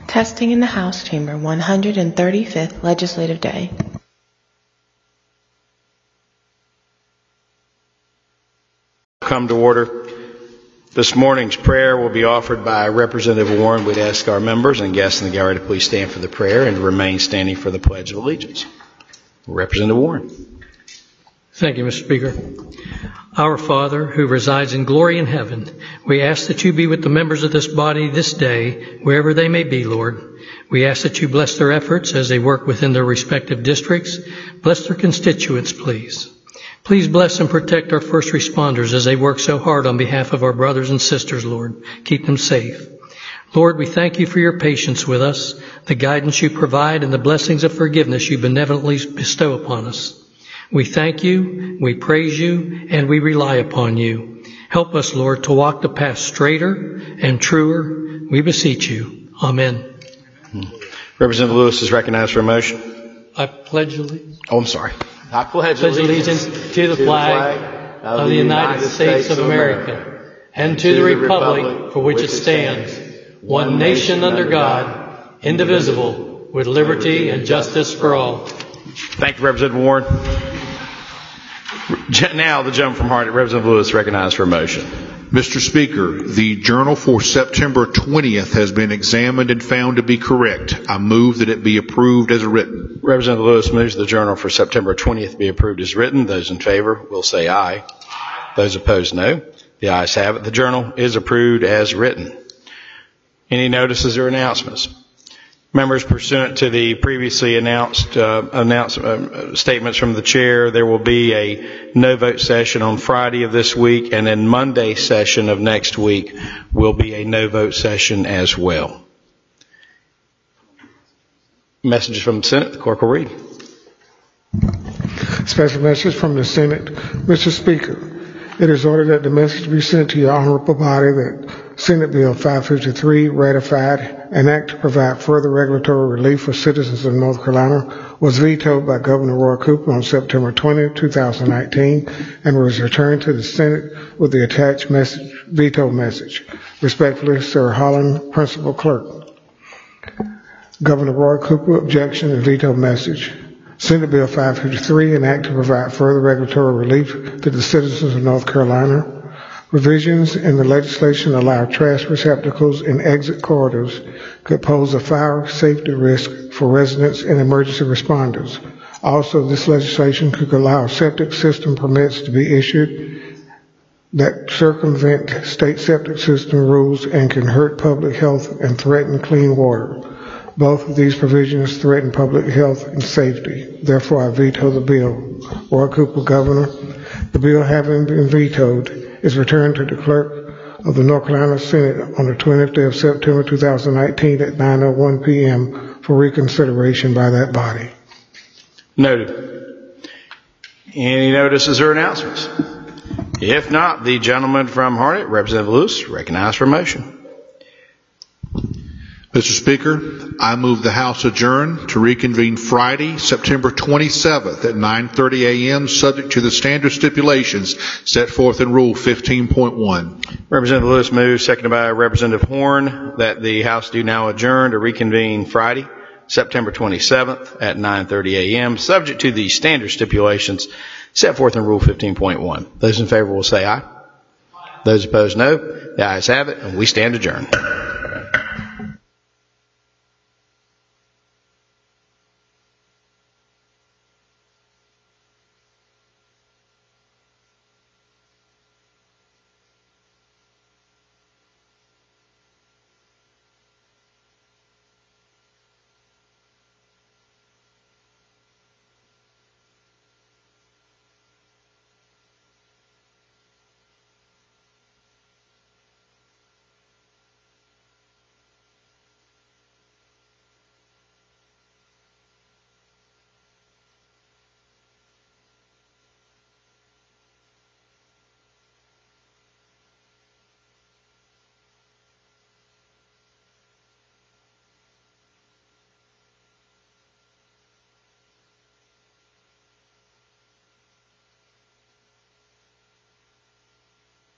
Testing in the House Chamber, 135th Legislative Day. Come to order. This morning's prayer will be offered by Representative Warren. We'd ask our members and guests in the gallery to please stand for the prayer and to remain standing for the Pledge of Allegiance. Representative Warren. Thank you, Mr. Speaker. Our Father, who resides in glory in heaven, we ask that you be with the members of this body this day, wherever they may be, Lord. We ask that you bless their efforts as they work within their respective districts. Bless their constituents, please. Please bless and protect our first responders as they work so hard on behalf of our brothers and sisters, Lord. Keep them safe. Lord, we thank you for your patience with us, the guidance you provide, and the blessings of forgiveness you benevolently bestow upon us. We thank you, we praise you, and we rely upon you. Help us, Lord, to walk the path straighter and truer. We beseech you. Amen. Representative Lewis is recognized for a motion. I pledge allegiance. Oh, I'm sorry. I pledge allegiance to the flag of the United States of America and to the republic for which it stands, one nation under God, indivisible, with liberty and justice for all. Thank you, Representative Warren. Now, the gentleman from Harnett, Representative Lewis, recognized for a motion. Mr. Speaker, the journal for September 20th has been examined and found to be correct. I move that it be approved as written. Representative Lewis moves the journal for September 20th be approved as written. Those in favor will say aye. Those opposed, no. The ayes have it. The journal is approved as written. Any notices or announcements? Members, pursuant to the previously announced statements from the chair, there will be a no-vote session on Friday of this week, and then Monday session of next week will be a no-vote session as well. Messages from the Senate. The clerk will read. Special message from the Senate. Mr. Speaker, it is ordered that the message be sent to your honorable body that Senate Bill 553, ratified, an act to provide further regulatory relief for citizens of North Carolina, was vetoed by Governor Roy Cooper on September 20, 2019, and was returned to the Senate with the attached veto message. Respectfully, Sir Holland, Principal Clerk. Governor Roy Cooper, objection and veto message. Senate Bill 553, an act to provide further regulatory relief to the citizens of North Carolina. Provisions in the legislation allow trash receptacles in exit corridors could pose a fire safety risk for residents and emergency responders. Also, this legislation could allow septic system permits to be issued that circumvent state septic system rules and can hurt public health and threaten clean water. Both of these provisions threaten public health and safety. Therefore, I veto the bill. Roy Cooper, Governor. The bill having been vetoed is returned to the clerk of the North Carolina Senate on the 20th day of September 2019 at 9:01 p.m. for reconsideration by that body. Noted. Any notices or announcements? If not, the gentleman from Harnett, Representative Lewis, recognized for motion. Mr. Speaker, I move the House adjourn to reconvene Friday, September 27th at 9:30 a.m., subject to the standard stipulations set forth in Rule 15.1. Representative Lewis moves, seconded by Representative Horn, that the House do now adjourn to reconvene Friday, September 27th at 9:30 a.m., subject to the standard stipulations set forth in Rule 15.1. Those in favor will say aye. Those opposed, no. The ayes have it, and we stand adjourned.